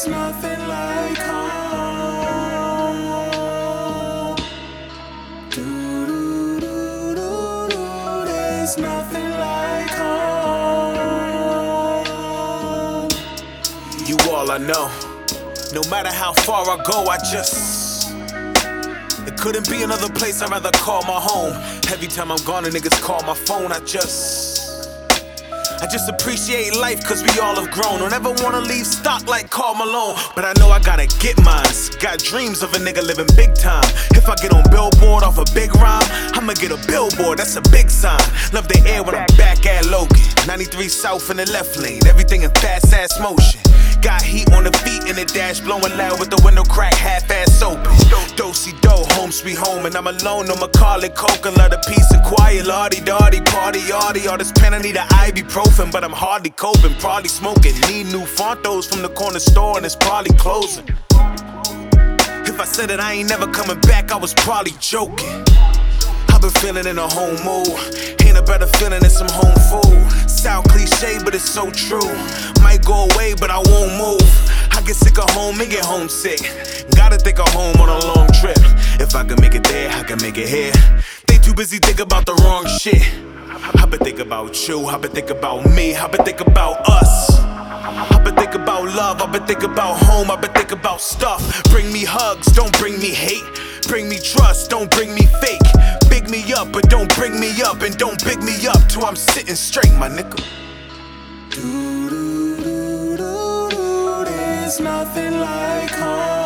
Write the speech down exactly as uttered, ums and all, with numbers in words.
There's nothing like home. Do-do-do-do-do. There's nothing like home. You all I know. No matter how far I go, I just it couldn't be another place I'd rather call my home. Every time I'm gone, the niggas call my phone. I just I just appreciate life cause we all have grown. Don't ever wanna leave stock like Karl Malone. But I know I gotta get mines. Got dreams of a nigga living big time. If I get on Billboard off a big rhyme, I'ma get a billboard, that's a big sign. Love the air when I'm back at Logan. ninety-three South in the left lane, everything in fast ass motion. Got heat on the feet in the dash, blowing loud with the window crack half-ass open. Do-si-do, home sweet home, and I'm alone on Macaulay Culkin. Love the peace and quiet, lardy-dardy, party-yardy. All this pen, I need an ibuprofen, but I'm hardly coping, probably smoking. Need new Fontos from the corner store, and it's probably closing. If I said that I ain't never coming back, I was probably joking. I've been feeling in a home mood. Ain't a better feeling than some home food. Sound cliche, but it's so true. Might go away, but I won't move. I get sick of home and get homesick. Gotta think of home on a long trip. If I can make it there, I can make it here. They too busy thinking about the wrong shit. I've been thinking about you, I've been thinking about me, I've been thinking about us. I've been thinking about love, I've been thinking about home, I've been thinking about stuff. Bring me hugs, don't bring me hate. Bring me trust, don't bring me fake. Big me up, but don't bring me up. And don't big me up till I'm sitting straight, my nigga. Do-do-do-do-do. There's nothing like home.